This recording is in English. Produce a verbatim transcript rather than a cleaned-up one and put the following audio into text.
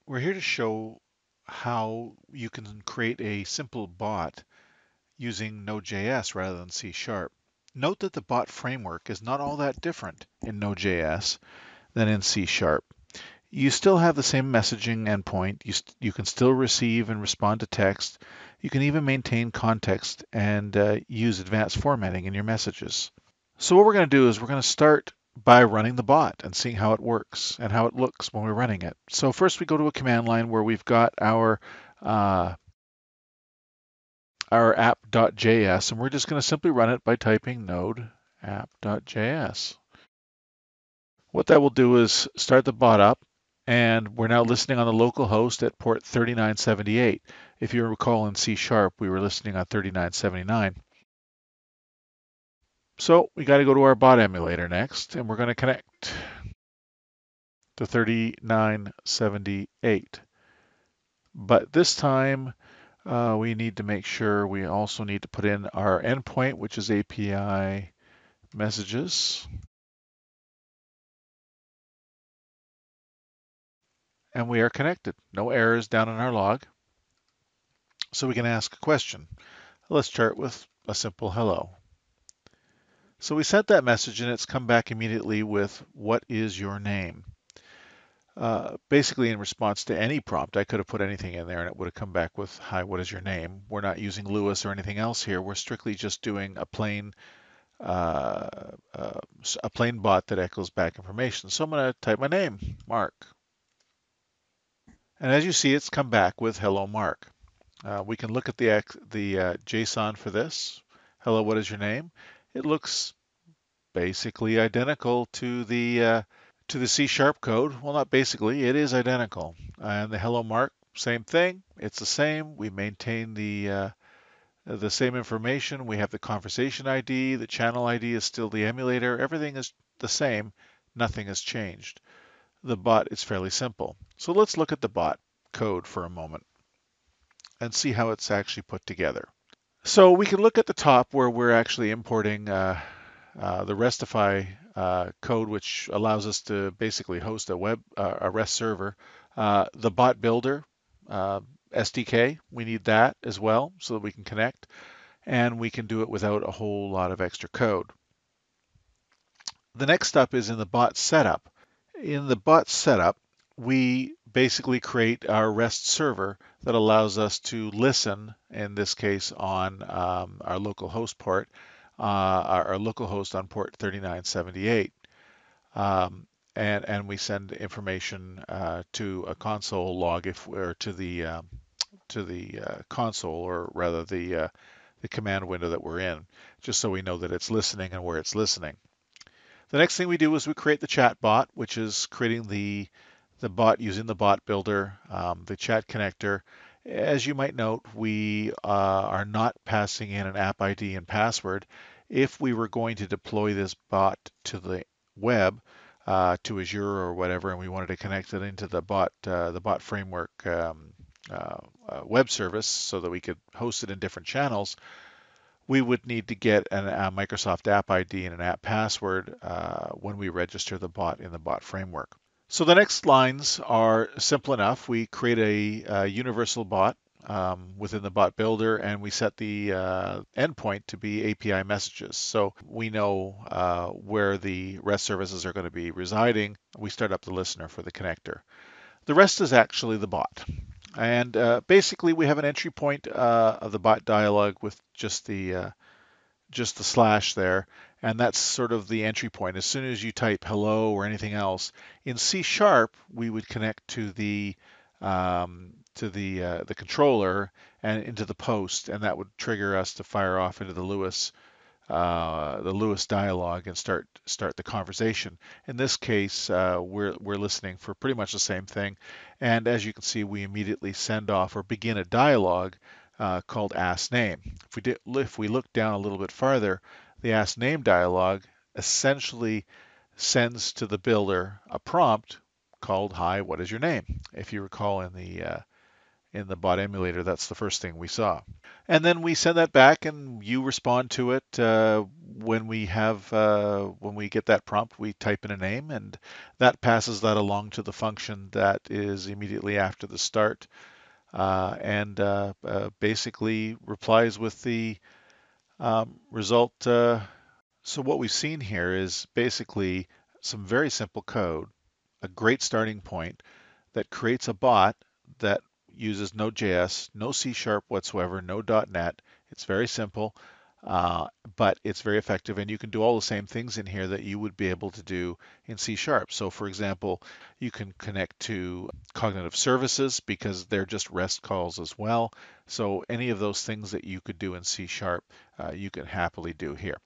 We're here to show how you can create a simple bot using Node.js rather than C Sharp. Note that the bot framework is not all that different in Node.js than in C Sharp. You still have the same messaging endpoint. You, st- you can still receive and respond to text. You can even maintain context and uh, use advanced formatting in your messages. So what we're going to do is we're going to start by running the bot and seeing how it works and how it looks when we're running it. So first we go to a command line where we've got our uh, our app.js, and we're just going to simply run it by typing node app.js. What that will do is start the bot up, and we're now listening on the local host at port thirty-nine seventy-eight. If you recall in C Sharp, we were listening on thirty-nine seventy-nine. So we got to go to our bot emulator next, and we're going to connect to thirty-nine seventy-eight. But this time uh, we need to make sure we also need to put in our endpoint, which is A P I messages. And we are connected. No errors down in our log. So we can ask a question. Let's start with a simple hello. So we sent that message and it's come back immediately with what is your name? Uh, basically in response to any prompt, I could have put anything in there and it would have come back with, hi, what is your name? We're not using Lewis or anything else here. We're strictly just doing a plain uh, uh, a plain bot that echoes back information. So I'm going to type my name, Mark. And as you see, it's come back with hello, Mark. Uh, we can look at the the uh, JSON for this. Hello, what is your name? It looks basically identical to the uh, to the C sharp code. Well, not basically, it is identical. And the hello mark, same thing. It's the same. We maintain the uh, the same information. We have the conversation I D. The channel I D is still the emulator. Everything is the same. Nothing has changed. The bot is fairly simple. So let's look at the bot code for a moment and see how it's actually put together. So we can look at the top where we're actually importing uh, uh, the Restify uh, code, which allows us to basically host a web uh, a REST server. Uh, the bot builder uh, S D K, we need that as well so that we can connect, and we can do it without a whole lot of extra code. The next step is in the bot setup. In the bot setup, we basically create our REST server that allows us to listen, in this case on um, our local host port, uh, our, our local host on port thirty-nine seventy-eight. Um, and, and we send information uh, to a console log if we're to the um, to the uh, console, or rather the uh, the command window that we're in, just so we know that it's listening and where it's listening. The next thing we do is we create the chat bot, which is creating the the bot using the bot builder, um, the chat connector. As you might note, we uh, are not passing in an app I D and password. If we were going to deploy this bot to the web, uh, to Azure or whatever, and we wanted to connect it into the bot, uh, the bot framework um, uh, uh, web service so that we could host it in different channels, we would need to get an, a Microsoft App I D and an app password uh, when we register the bot in the bot framework. So the next lines are simple enough. We create a, a universal bot um, within the bot builder, and we set the uh, endpoint to be A P I messages. So we know uh, where the REST services are going to be residing. We start up the listener for the connector. The rest is actually the bot. And uh, basically, we have an entry point uh, of the bot dialog with just the uh, just the slash there, and that's sort of the entry point. As soon as you type hello or anything else in C sharp, we would connect to the um, to the uh, the controller and into the post, and that would trigger us to fire off into the Lewis uh, the Lewis dialogue and start start the conversation. In this case, uh, we're we're listening for pretty much the same thing, and as you can see, we immediately send off or begin a dialogue uh, called Ask Name. If we did, if we look down a little bit farther, the Ask Name dialogue essentially sends to the builder a prompt called "Hi, what is your name?" If you recall in the uh, in the bot emulator, that's the first thing we saw. And then we send that back, and you respond to it. Uh, when we have uh, when we get that prompt, we type in a name, and that passes that along to the function that is immediately after the start, uh, and uh, uh, basically replies with the um, result. Uh, so what we've seen here is basically some very simple code, a great starting point that creates a bot that uses Node.js, no C Sharp whatsoever, no .NET. It's very simple, uh, but it's very effective, and you can do all the same things in here that you would be able to do in C Sharp. So for example, you can connect to cognitive services because they're just REST calls as well. So any of those things that you could do in C Sharp, uh, you can happily do here.